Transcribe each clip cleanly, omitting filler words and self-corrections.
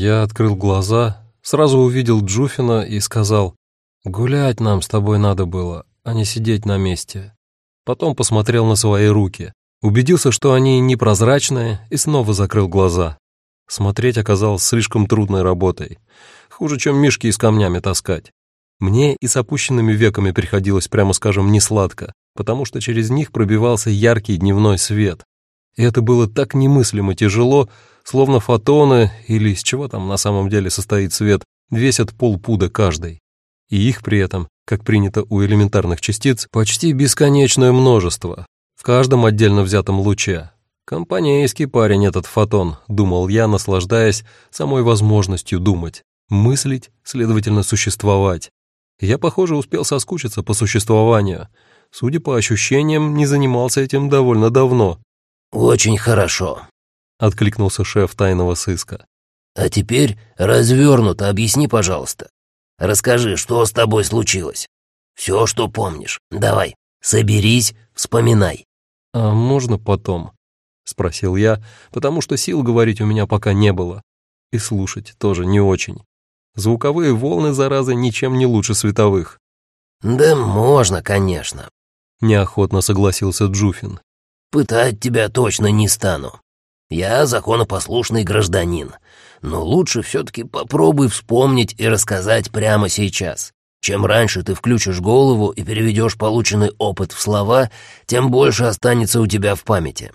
Я открыл глаза, сразу увидел Джуфина и сказал: «Гулять нам с тобой надо было, а не сидеть на месте». Потом посмотрел на свои руки, убедился, что они непрозрачные, и снова закрыл глаза. Смотреть оказалось слишком трудной работой, хуже, чем мишки с камнями таскать. Мне и с опущенными веками приходилось, прямо скажем, несладко, потому что через них пробивался яркий дневной свет. И это было так немыслимо тяжело, словно фотоны, или из чего там на самом деле состоит свет, весят полпуда каждый. И их при этом, как принято у элементарных частиц, почти бесконечное множество, в каждом отдельно взятом луче. Компанейский парень этот фотон, думал я, наслаждаясь самой возможностью думать, мыслить, следовательно, существовать. Я, похоже, успел соскучиться по существованию. Судя по ощущениям, не занимался этим довольно давно. «Очень хорошо», — откликнулся шеф тайного сыска. «А теперь развернуто объясни, пожалуйста. Расскажи, что с тобой случилось. Все, что помнишь. Давай, соберись, вспоминай». «А можно потом?» — спросил я, потому что сил говорить у меня пока не было. И слушать тоже не очень. Звуковые волны, заразы, ничем не лучше световых. «Да можно, конечно», — неохотно согласился Джуфин. «Пытать тебя точно не стану. Я законопослушный гражданин, но лучше все-таки попробуй вспомнить и рассказать прямо сейчас. Чем раньше ты включишь голову и переведешь полученный опыт в слова, тем больше останется у тебя в памяти.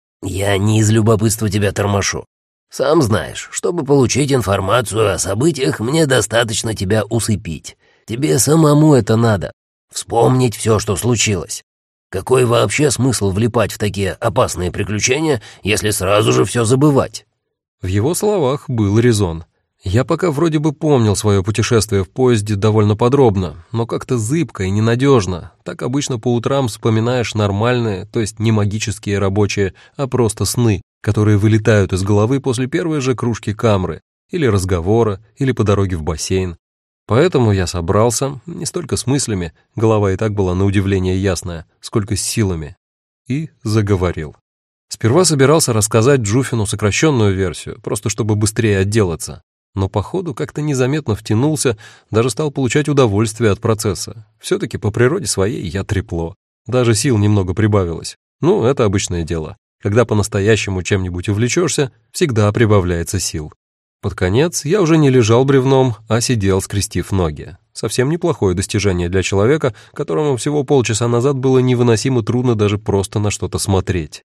Я не из любопытства тебя тормошу. Сам знаешь, чтобы получить информацию о событиях, мне достаточно тебя усыпить. Тебе самому это надо. Вспомнить все, что случилось. Какой вообще смысл влипать в такие опасные приключения, если сразу же все забывать?» В его словах был резон. Я пока вроде бы помнил свое путешествие в поезде довольно подробно, но как-то зыбко и ненадежно. Так обычно по утрам вспоминаешь нормальные, то есть не магические рабочие, а просто сны, которые вылетают из головы после первой же кружки камры, или разговора, или по дороге в бассейн. Поэтому я собрался, не столько с мыслями, голова и так была на удивление ясная, сколько с силами, и заговорил. Сперва собирался рассказать Джуфину сокращенную версию, просто чтобы быстрее отделаться, но по ходу как-то незаметно втянулся, даже стал получать удовольствие от процесса. Все-таки по природе своей я трепло, даже сил немного прибавилось. Ну, это обычное дело. Когда по-настоящему чем-нибудь увлечешься, всегда прибавляется сил. Под конец я уже не лежал бревном, а сидел, скрестив ноги. Совсем неплохое достижение для человека, которому всего полчаса назад было невыносимо трудно даже просто на что-то смотреть.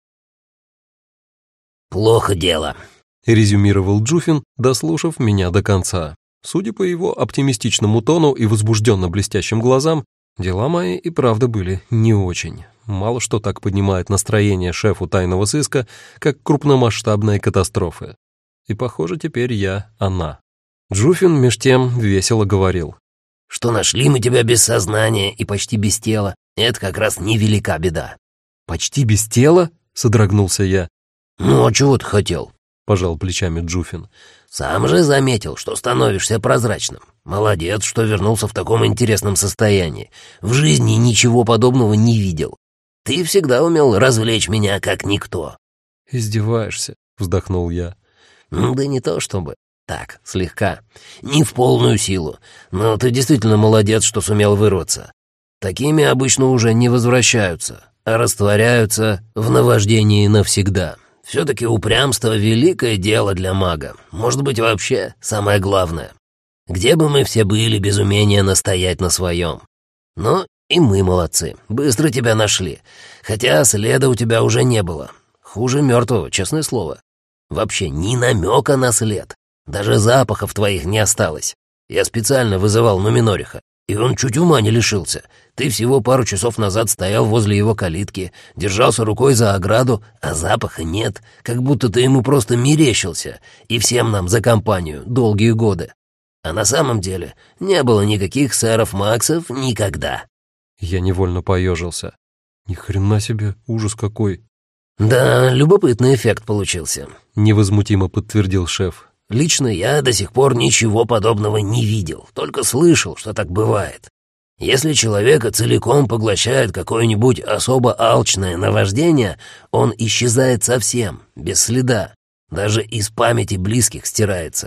«Плохо дело», — резюмировал Джуфин, дослушав меня до конца. Судя по его оптимистичному тону и возбужденно-блестящим глазам, дела мои и правда были не очень. Мало что так поднимает настроение шефу тайного сыска, как крупномасштабные катастрофы. И, похоже, теперь я она. Джуфин меж тем весело говорил. «Что нашли мы тебя без сознания и почти без тела, это как раз невелика беда». «Почти без тела?» — содрогнулся я. «Ну, а чего ты хотел?» — пожал плечами Джуфин. «Сам же заметил, что становишься прозрачным. Молодец, что вернулся в таком интересном состоянии. В жизни ничего подобного не видел. Ты всегда умел развлечь меня как никто». «Издеваешься?» — вздохнул я. «Да не то чтобы. Так, слегка. Не в полную силу. Но ты действительно молодец, что сумел вырваться. Такими обычно уже не возвращаются, а растворяются в наваждении навсегда. Все-таки упрямство — великое дело для мага. Может быть, вообще самое главное. Где бы мы все были без умения настоять на своем? Но и мы молодцы. Быстро тебя нашли. Хотя следа у тебя уже не было. Хуже мертвого, честное слово. Вообще ни намека на след. Даже запахов твоих не осталось. Я специально вызывал Нуминориха, и он чуть ума не лишился. Ты всего пару часов назад стоял возле его калитки, держался рукой за ограду, а запаха нет, как будто ты ему просто мерещился, и всем нам за компанию долгие годы. А на самом деле не было никаких сэров Максов никогда». Я невольно поежился. Ни хрена себе, ужас какой. «Да, любопытный эффект получился», — невозмутимо подтвердил шеф. «Лично я до сих пор ничего подобного не видел, только слышал, что так бывает. Если человека целиком поглощает какое-нибудь особо алчное наваждение, он исчезает совсем, без следа, даже из памяти близких стирается.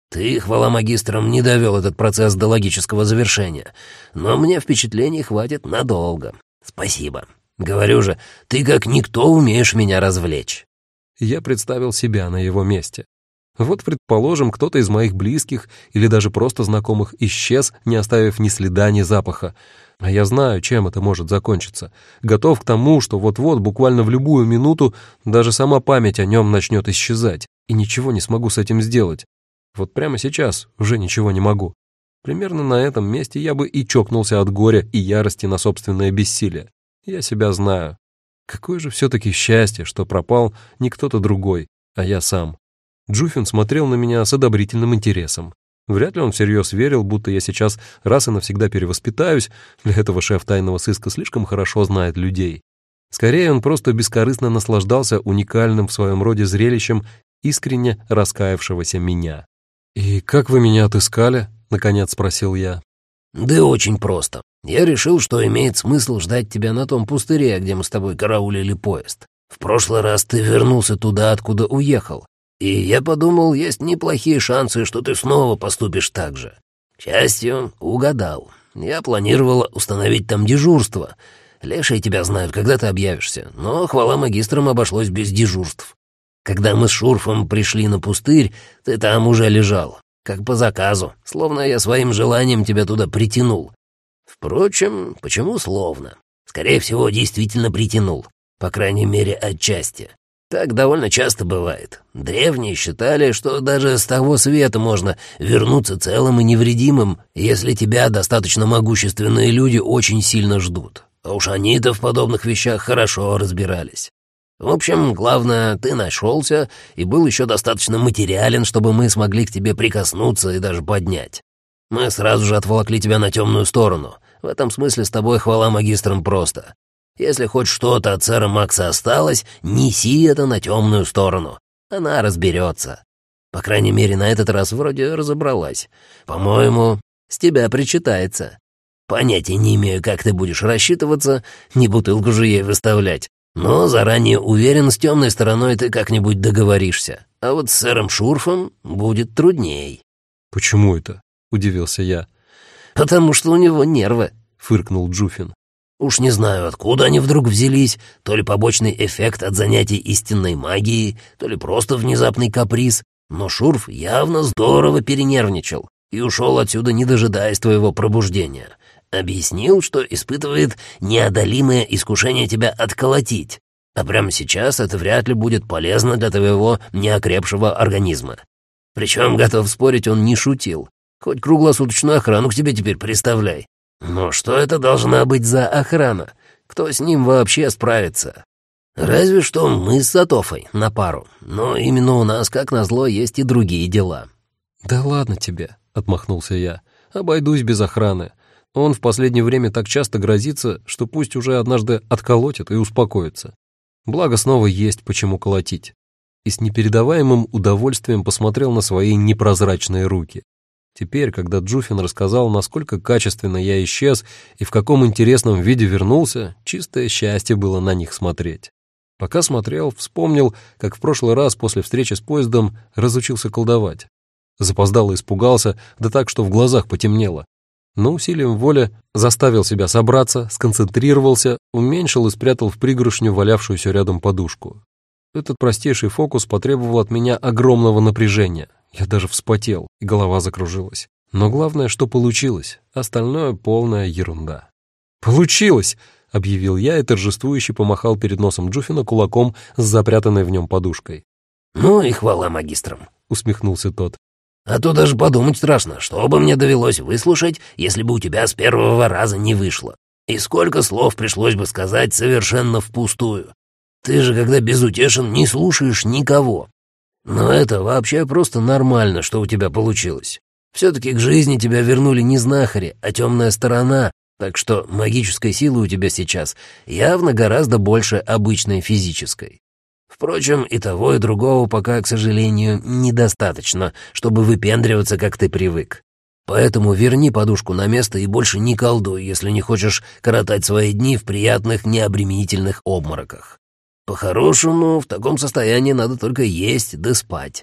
Ты, хвала магистрам, не довел этот процесс до логического завершения, но мне впечатлений хватит надолго. Спасибо. Говорю же, ты как никто умеешь меня развлечь». Я представил себя на его месте. Вот, предположим, кто-то из моих близких или даже просто знакомых исчез, не оставив ни следа, ни запаха. А я знаю, чем это может закончиться. Готов к тому, что вот-вот, буквально в любую минуту, даже сама память о нем начнет исчезать, и ничего не смогу с этим сделать. Вот прямо сейчас уже ничего не могу. Примерно на этом месте я бы и чокнулся от горя и ярости на собственное бессилие. Я себя знаю. Какое же все-таки счастье, что пропал не кто-то другой, а я сам. Джуфин смотрел на меня с одобрительным интересом. Вряд ли он всерьез верил, будто я сейчас раз и навсегда перевоспитаюсь. Для этого шеф тайного сыска слишком хорошо знает людей. Скорее, он просто бескорыстно наслаждался уникальным в своем роде зрелищем искренне раскаявшегося меня. «И как вы меня отыскали?» — наконец спросил я. «Да очень просто. Я решил, что имеет смысл ждать тебя на том пустыре, где мы с тобой караулили поезд. В прошлый раз ты вернулся туда, откуда уехал. И я подумал, есть неплохие шансы, что ты снова поступишь так же. К счастью, угадал. Я планировал установить там дежурство. Лешие тебя знают, когда ты объявишься, но, хвала магистрам, обошлось без дежурств. Когда мы с Шурфом пришли на пустырь, ты там уже лежал, как по заказу, словно я своим желанием тебя туда притянул. Впрочем, почему словно? Скорее всего, действительно притянул, по крайней мере, отчасти. Так довольно часто бывает. Древние считали, что даже с того света можно вернуться целым и невредимым, если тебя достаточно могущественные люди очень сильно ждут. А уж они-то в подобных вещах хорошо разбирались. В общем, главное, ты нашелся и был еще достаточно материален, чтобы мы смогли к тебе прикоснуться и даже поднять. Мы сразу же отволокли тебя на темную сторону. В этом смысле с тобой хвала магистрам просто. Если хоть что-то от сэра Макса осталось, неси это на темную сторону. Она разберется. По крайней мере, на этот раз вроде разобралась. По-моему, с тебя причитается. Понятия не имею, как ты будешь рассчитываться, не бутылку же ей выставлять. Но заранее уверен, с темной стороной ты как-нибудь договоришься. А вот с сэром Шурфом будет трудней». «Почему это?» — удивился я. «Потому что у него нервы», — фыркнул Джуфин. «Уж не знаю, откуда они вдруг взялись, то ли побочный эффект от занятий истинной магией, то ли просто внезапный каприз, но Шурф явно здорово перенервничал и ушел отсюда, не дожидаясь твоего пробуждения. Объяснил, что испытывает неодолимое искушение тебя отколотить, а прямо сейчас это вряд ли будет полезно для твоего неокрепшего организма. Причем, готов спорить, он не шутил. Хоть круглосуточную охрану к тебе теперь представляй. Но что это должна быть за охрана? Кто с ним вообще справится? Разве что мы с Сатофой на пару. Но именно у нас, как назло, есть и другие дела». «Да ладно тебе», — отмахнулся я. «Обойдусь без охраны. Он в последнее время так часто грозится, что пусть уже однажды отколотит и успокоится. Благо снова есть почему колотить». И с непередаваемым удовольствием посмотрел на свои непрозрачные руки. Теперь, когда Джуфин рассказал, насколько качественно я исчез и в каком интересном виде вернулся, чистое счастье было на них смотреть. Пока смотрел, вспомнил, как в прошлый раз после встречи с поездом разучился колдовать. Запоздало испугался, да так, что в глазах потемнело. Но усилием воли заставил себя собраться, сконцентрировался, уменьшил и спрятал в пригоршню валявшуюся рядом подушку. Этот простейший фокус потребовал от меня огромного напряжения. Я даже вспотел, и голова закружилась. Но главное, что получилось. Остальное полная ерунда. «Получилось!» — объявил я и торжествующе помахал перед носом Джуфина кулаком с запрятанной в нем подушкой. «Ну и хвала магистрам», — усмехнулся тот. «А то даже подумать страшно, что бы мне довелось выслушать, если бы у тебя с первого раза не вышло. И сколько слов пришлось бы сказать совершенно впустую. Ты же, когда безутешен, не слушаешь никого. Но это вообще просто нормально, что у тебя получилось. Все-таки к жизни тебя вернули не знахари, а темная сторона, так что магической силы у тебя сейчас явно гораздо больше обычной физической. Впрочем, и того, и другого пока, к сожалению, недостаточно, чтобы выпендриваться, как ты привык. Поэтому верни подушку на место и больше не колдуй, если не хочешь коротать свои дни в приятных, необременительных обмороках. По-хорошему, в таком состоянии надо только есть да спать.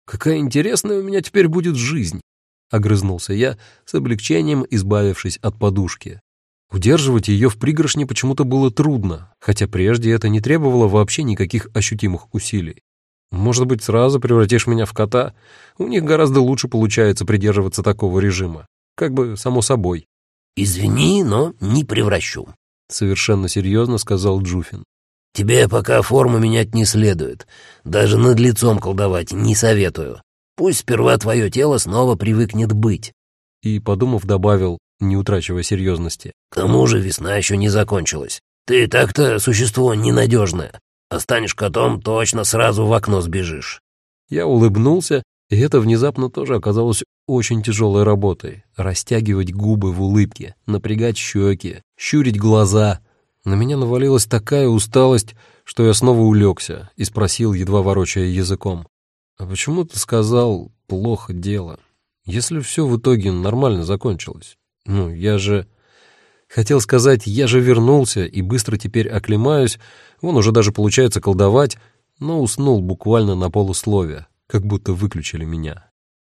Какая интересная у меня теперь будет жизнь!» — огрызнулся я, с облегчением избавившись от подушки. Удерживать ее в пригоршне почему-то было трудно, хотя прежде это не требовало вообще никаких ощутимых усилий. «Может быть, сразу превратишь меня в кота? У них гораздо лучше получается придерживаться такого режима. Как бы само собой». «Извини, но не превращу», — совершенно серьезно сказал Джуфин. «Тебе пока форму менять не следует. Даже над лицом колдовать не советую. Пусть сперва твое тело снова привыкнет быть». И, подумав, добавил, не утрачивая серьезности: «К тому же весна еще не закончилась. Ты так-то существо ненадежное. А станешь котом, точно сразу в окно сбежишь». Я улыбнулся, и это внезапно тоже оказалось очень тяжелой работой. Растягивать губы в улыбке, напрягать щеки, щурить глаза. На меня навалилась такая усталость, что я снова улегся и спросил, едва ворочая языком: «А почему ты сказал, плохо дело? Если все в итоге нормально закончилось? Я же...» Хотел сказать, я же вернулся и быстро теперь оклемаюсь, вон уже даже получается колдовать, но уснул буквально на полуслове, как будто выключили меня.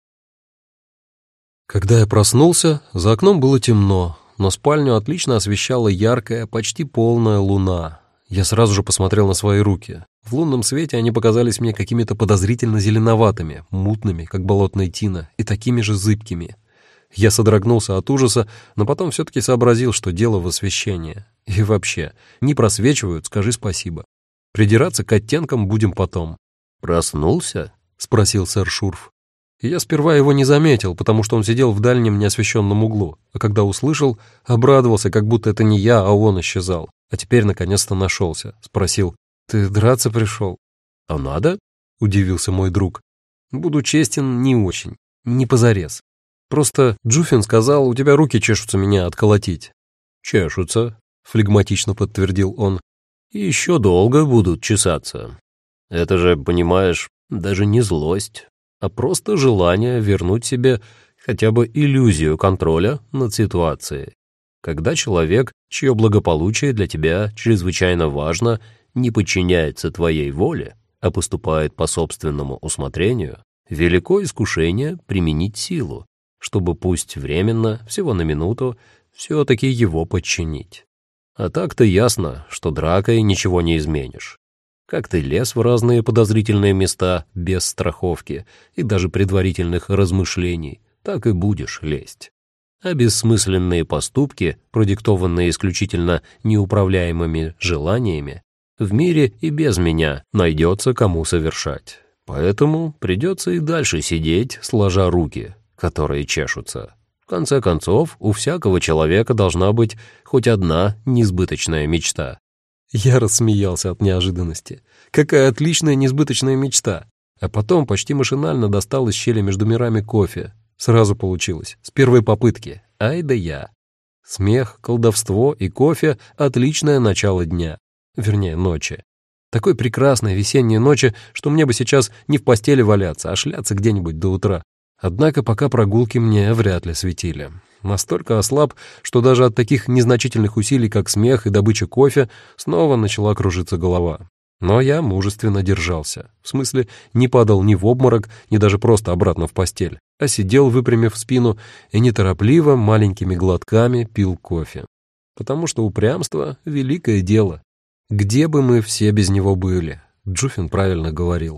Когда я проснулся, за окном было темно, но спальню отлично освещала яркая, почти полная луна. Я сразу же посмотрел на свои руки. В лунном свете они показались мне какими-то подозрительно зеленоватыми, мутными, как болотная тина, и такими же зыбкими. Я содрогнулся от ужаса, но потом все-таки сообразил, что дело в освещении. И вообще, не просвечивают, скажи спасибо. Придираться к оттенкам будем потом. «Проснулся?» — спросил сэр Шурф. Я сперва его не заметил, потому что он сидел в дальнем неосвещенном углу, а когда услышал, обрадовался, как будто это не я, а он исчезал. А теперь наконец-то нашелся. Спросил: «Ты драться пришел?» «А надо?» — удивился мой друг. «Буду честен, не очень, не позарез. Просто Джуфин сказал, у тебя руки чешутся меня отколотить». «Чешутся», — флегматично подтвердил он. «И еще долго будут чесаться. Это же, понимаешь, даже не злость, а просто желание вернуть себе хотя бы иллюзию контроля над ситуацией. Когда человек, чье благополучие для тебя чрезвычайно важно, не подчиняется твоей воле, а поступает по собственному усмотрению, велико искушение применить силу, чтобы пусть временно, всего на минуту, все-таки его подчинить. А так-то ясно, что дракой ничего не изменишь. Как ты лез в разные подозрительные места без страховки и даже предварительных размышлений, так и будешь лезть. А бессмысленные поступки, продиктованные исключительно неуправляемыми желаниями, в мире и без меня найдется кому совершать. Поэтому придется и дальше сидеть, сложа руки, которые чешутся. В конце концов, у всякого человека должна быть хоть одна несбыточная мечта. Я рассмеялся от неожиданности. Какая отличная несбыточная мечта! А потом почти машинально достал из щели между мирами кофе. Сразу получилось, с первой попытки. Ай да я. Смех, колдовство и кофе — отличное начало дня. Вернее, ночи. Такой прекрасной весенней ночи, что мне бы сейчас не в постели валяться, а шляться где-нибудь до утра. Однако пока прогулки мне вряд ли светили. Настолько ослаб, что даже от таких незначительных усилий, как смех и добыча кофе, снова начала кружиться голова. Но я мужественно держался. В смысле, не падал ни в обморок, ни даже просто обратно в постель, а сидел, выпрямив спину, и неторопливо, маленькими глотками пил кофе. Потому что упрямство — великое дело. Где бы мы все без него были? Джуфин правильно говорил.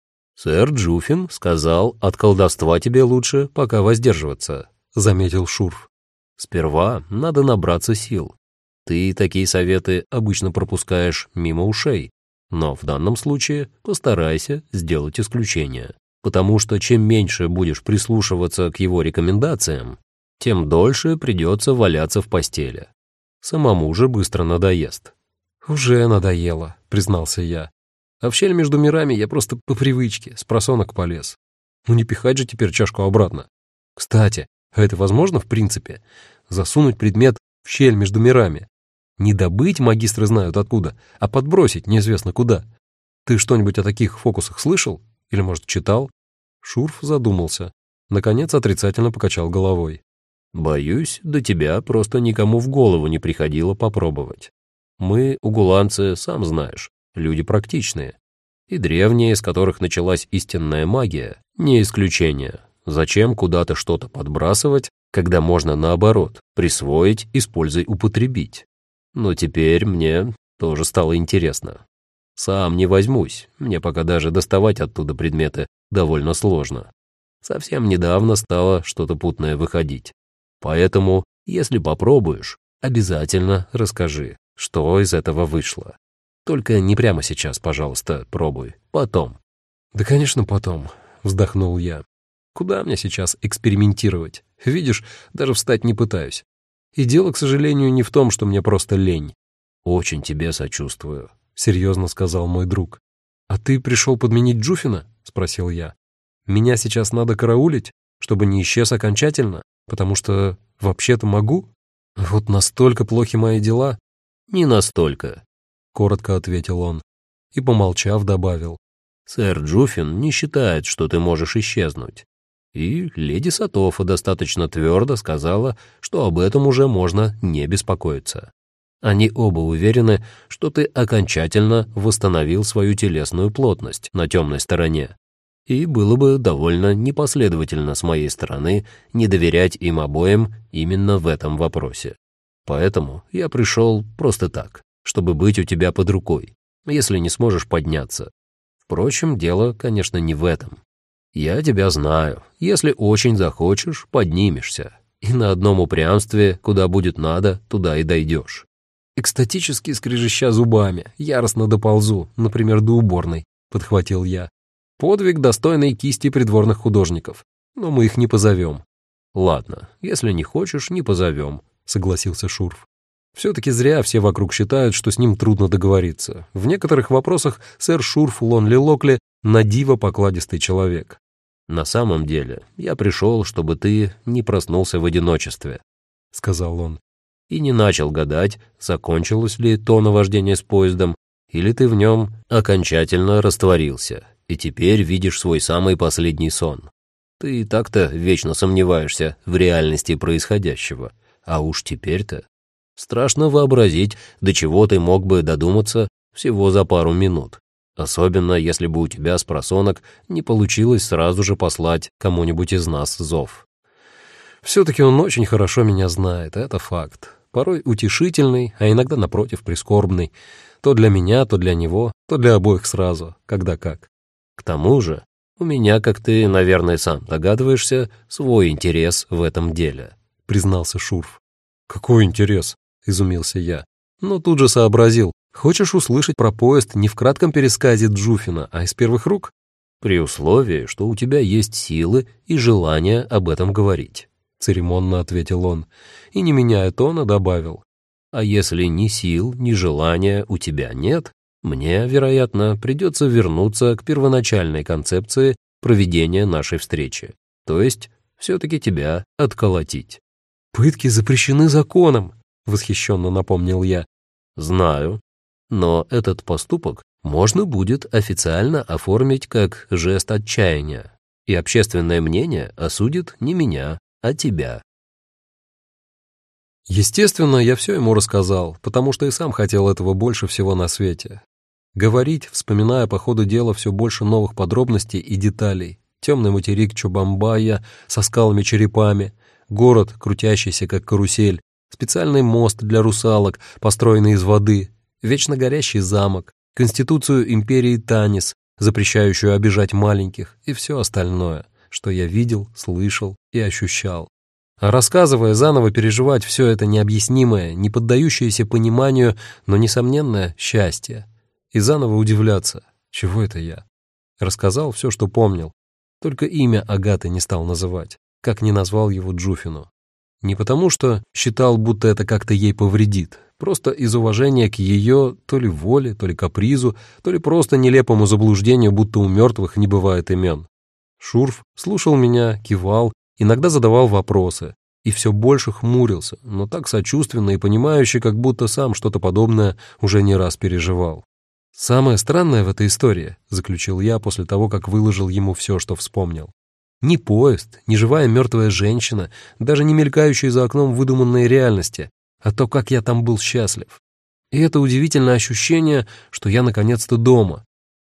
«Сэр Джуфин сказал, от колдовства тебе лучше пока воздерживаться», — заметил Шурф. «Сперва надо набраться сил. Ты такие советы обычно пропускаешь мимо ушей, но в данном случае постарайся сделать исключение, потому что чем меньше будешь прислушиваться к его рекомендациям, тем дольше придется валяться в постели. Самому же быстро надоест». «Уже надоело», — признался я. «А в щель между мирами я просто по привычке, с просонок полез. Не пихать же теперь чашку обратно. Кстати, а это возможно в принципе? Засунуть предмет в щель между мирами? Не добыть магистры знают откуда, а подбросить неизвестно куда. Ты что-нибудь о таких фокусах слышал? Или, может, читал?» Шурф задумался. Наконец отрицательно покачал головой. «Боюсь, до тебя просто никому в голову не приходило попробовать. Мы, угуланцы, сам знаешь, люди практичные. И древние, с которых началась истинная магия, не исключение. Зачем куда-то что-то подбрасывать, когда можно наоборот, присвоить, используй, употребить? Но теперь мне тоже стало интересно. Сам не возьмусь, мне пока даже доставать оттуда предметы довольно сложно. Совсем недавно стало что-то путное выходить. Поэтому, если попробуешь, обязательно расскажи, что из этого вышло. Только не прямо сейчас, пожалуйста, пробуй. Потом. «Да, конечно, потом», — вздохнул я. «Куда мне сейчас экспериментировать? Видишь, даже встать не пытаюсь. И дело, к сожалению, не в том, что мне просто лень». «Очень тебе сочувствую», — серьезно сказал мой друг. «А ты пришел подменить Джуфина?» — спросил я. «Меня сейчас надо караулить, чтобы не исчез окончательно, потому что вообще-то могу? Вот настолько плохи мои дела». «Не настолько», — коротко ответил он и, помолчав, добавил. «Сэр Джуфин не считает, что ты можешь исчезнуть. И леди Сатофа достаточно твердо сказала, что об этом уже можно не беспокоиться. Они оба уверены, что ты окончательно восстановил свою телесную плотность на темной стороне. И было бы довольно непоследовательно с моей стороны не доверять им обоим именно в этом вопросе. Поэтому я пришел просто так, чтобы быть у тебя под рукой, если не сможешь подняться. Впрочем, дело, конечно, не в этом. Я тебя знаю. Если очень захочешь, поднимешься. И на одном упрямстве, куда будет надо, туда и дойдешь». «Экстатически скрежеща зубами, яростно доползу, например, до уборной», — подхватил я. «Подвиг, достойный кисти придворных художников. Но мы их не позовем». «Ладно, если не хочешь, не позовем», — согласился Шурф. Все-таки зря все вокруг считают, что с ним трудно договориться. В некоторых вопросах сэр Шурф Лонли Локли на диво покладистый человек. «На самом деле, я пришел, чтобы ты не проснулся в одиночестве», — сказал он, «и не начал гадать, закончилось ли то наваждение с поездом, или ты в нем окончательно растворился, и теперь видишь свой самый последний сон. Ты и так-то вечно сомневаешься в реальности происходящего, а уж теперь-то страшно вообразить, до чего ты мог бы додуматься всего за пару минут. Особенно, если бы у тебя с просонок не получилось сразу же послать кому-нибудь из нас зов». Все-таки он очень хорошо меня знает, это факт. Порой утешительный, а иногда, напротив, прискорбный. То для меня, то для него, то для обоих сразу, когда как. К тому же, у меня, как ты, наверное, сам догадываешься, свой интерес в этом деле, признался Шурф. «Какой интерес?» — изумился я. Но тут же сообразил. «Хочешь услышать про поезд не в кратком пересказе Джуфина, а из первых рук?» «При условии, что у тебя есть силы и желание об этом говорить», — церемонно ответил он, и, не меняя тона, добавил. «А если ни сил, ни желания у тебя нет, мне, вероятно, придется вернуться к первоначальной концепции проведения нашей встречи, то есть все-таки тебя отколотить». «Пытки запрещены законом», — восхищенно напомнил я. «Знаю, но этот поступок можно будет официально оформить как жест отчаяния, и общественное мнение осудит не меня, а тебя». Естественно, я все ему рассказал, потому что и сам хотел этого больше всего на свете. Говорить, вспоминая по ходу дела все больше новых подробностей и деталей. Темный материк Чобамбая со скалами-черепами, город, крутящийся как карусель, специальный мост для русалок, построенный из воды, вечно горящий замок, конституцию империи Танис, запрещающую обижать маленьких, и все остальное, что я видел, слышал и ощущал. А рассказывая, заново переживать все это необъяснимое, не поддающееся пониманию, но несомненное счастье. И заново удивляться, чего это я. Рассказал все, что помнил, только имя Агаты не стал называть, как не назвал его Джуфину. Не потому, что считал, будто это как-то ей повредит, просто из уважения к ее то ли воле, то ли капризу, то ли просто нелепому заблуждению, будто у мертвых не бывает имен. Шурф слушал меня, кивал, иногда задавал вопросы и все больше хмурился, но так сочувственно и понимающе, как будто сам что-то подобное уже не раз переживал. «Самое странное в этой истории», — заключил я после того, как выложил ему все, что вспомнил. «Ни поезд, ни живая мертвая женщина, даже не мелькающие за окном выдуманные реальности, а то, как я там был счастлив. И это удивительное ощущение, что я наконец-то дома.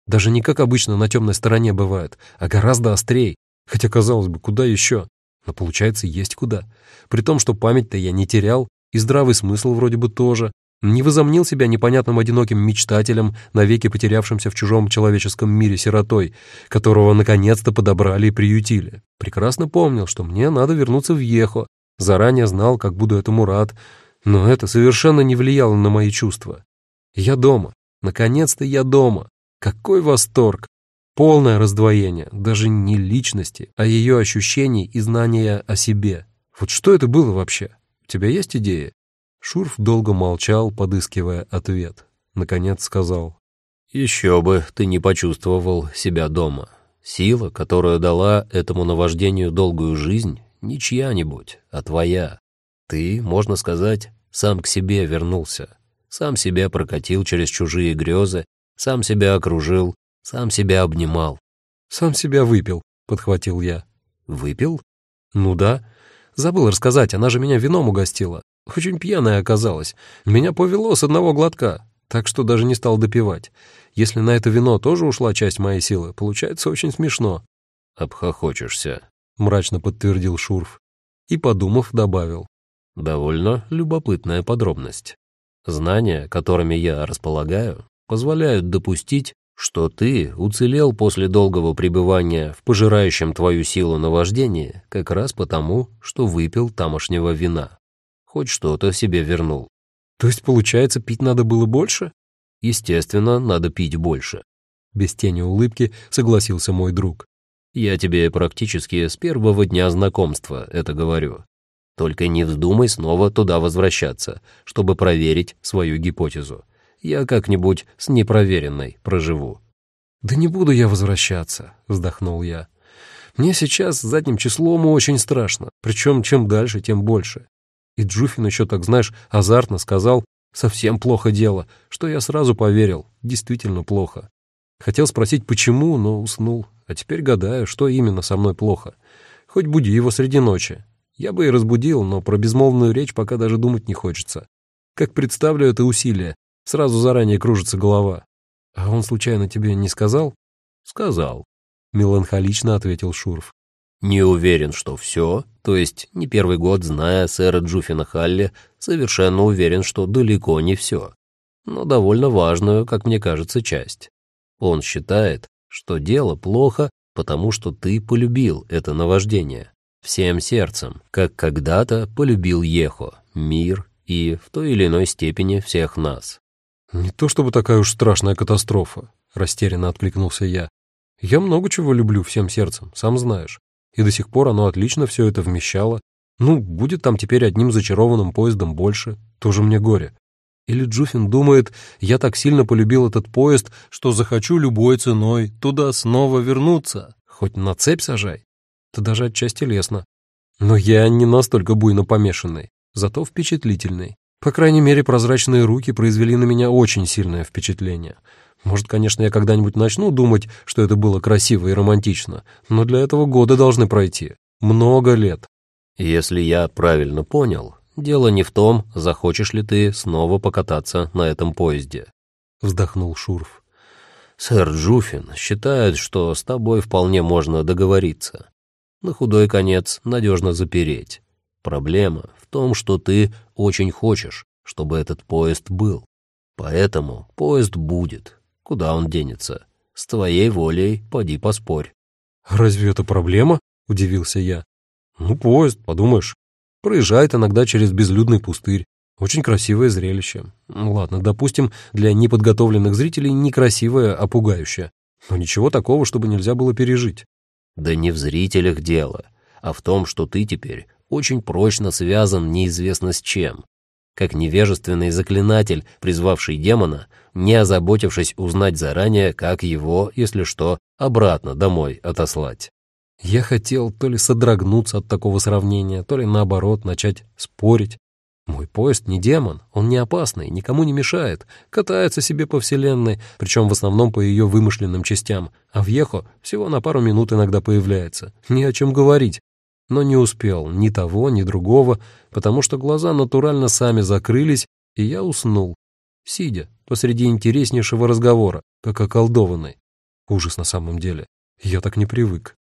Даже не как обычно на темной стороне бывает, а гораздо острей. Хотя, казалось бы, куда еще? Но получается, есть куда. При том, что память-то я не терял, и здравый смысл вроде бы тоже. Не возомнил себя непонятным одиноким мечтателем, навеки потерявшимся в чужом человеческом мире сиротой, которого наконец-то подобрали и приютили. Прекрасно помнил, что мне надо вернуться в Ехо. Заранее знал, как буду этому рад. Но это совершенно не влияло на мои чувства. Я дома. Наконец-то я дома. Какой восторг! Полное раздвоение, даже не личности, а ее ощущений и знания о себе. Вот что это было вообще? У тебя есть идеи? Шурф долго молчал, подыскивая ответ. Наконец сказал: «Еще бы ты не почувствовал себя дома. Сила, которая дала этому наваждению долгую жизнь, не чья-нибудь, а твоя. Ты, можно сказать, сам к себе вернулся, сам себя прокатил через чужие грезы, сам себя окружил, сам себя обнимал». «Сам себя выпил», — подхватил я. «Выпил?» «Ну да. Забыл рассказать, она же меня вином угостила. Очень пьяная оказалась. Меня повело с одного глотка, так что даже не стал допивать. Если на это вино тоже ушла часть моей силы, получается очень смешно». «Обхохочешься», — мрачно подтвердил Шурф. И, подумав, добавил: «Довольно любопытная подробность. Знания, которыми я располагаю, позволяют допустить, что ты уцелел после долгого пребывания в пожирающем твою силу наваждении как раз потому, что выпил тамошнего вина. Хоть что-то себе вернул. То есть, получается, пить надо было больше? Естественно, надо пить больше». Без тени улыбки согласился мой друг. «Я тебе практически с первого дня знакомства это говорю. Только не вздумай снова туда возвращаться, чтобы проверить свою гипотезу. Я как-нибудь с непроверенной проживу». «Да не буду я возвращаться», — вздохнул я. «Мне сейчас задним числом очень страшно, причем чем дальше, тем больше. И Джуфин еще, так знаешь, азартно сказал: совсем плохо дело, что я сразу поверил, действительно плохо. Хотел спросить, почему, но уснул, а теперь гадаю, что именно со мной плохо. Хоть буди его среди ночи. Я бы и разбудил, но про безмолвную речь пока даже думать не хочется. Как представлю это усилие, сразу заранее кружится голова. А он случайно тебе не сказал?» «Сказал», — меланхолично ответил Шурф. «Не уверен, что все, то есть не первый год, зная сэра Джуфина Халли, совершенно уверен, что далеко не все, но довольно важную, как мне кажется, часть. Он считает, что дело плохо, потому что ты полюбил это наваждение всем сердцем, как когда-то полюбил Ехо, мир и, в той или иной степени, всех нас». «Не то чтобы такая уж страшная катастрофа», — растерянно откликнулся я. «Я много чего люблю всем сердцем, сам знаешь. И до сих пор оно отлично все это вмещало. Ну, будет там теперь одним зачарованным поездом больше, тоже мне горе. Или Джуфин думает, я так сильно полюбил этот поезд, что захочу любой ценой туда снова вернуться, хоть на цепь сажай. Это даже отчасти лестно. Но я не настолько буйно помешанный, зато впечатлительный. По крайней мере, прозрачные руки произвели на меня очень сильное впечатление. Может, конечно, я когда-нибудь начну думать, что это было красиво и романтично, но для этого годы должны пройти. Много лет». «Если я правильно понял, дело не в том, захочешь ли ты снова покататься на этом поезде», — вздохнул Шурф. «Сэр Джуфин считает, что с тобой вполне можно договориться. На худой конец надежно запереть. Проблема в том, что ты очень хочешь, чтобы этот поезд был. Поэтому поезд будет. Куда он денется? С твоей волей поди поспорь». «Разве это проблема?» — удивился я. «Ну, поезд, подумаешь. Проезжает иногда через безлюдный пустырь. Очень красивое зрелище. Ну, ладно, допустим, для неподготовленных зрителей некрасивое, а пугающее. Но ничего такого, чтобы нельзя было пережить». «Да не в зрителях дело, а в том, что ты теперь очень прочно связан неизвестно с чем. Как невежественный заклинатель, призвавший демона, не озаботившись узнать заранее, как его, если что, обратно домой отослать». Я хотел то ли содрогнуться от такого сравнения, то ли наоборот начать спорить. Мой поезд не демон, он не опасный, никому не мешает, катается себе по вселенной, причем в основном по ее вымышленным частям, а в Ехо всего на пару минут иногда появляется. Ни о чем говорить. Но не успел ни того, ни другого, потому что глаза натурально сами закрылись, и я уснул, сидя посреди интереснейшего разговора, как околдованный. Ужас на самом деле. Я так не привык.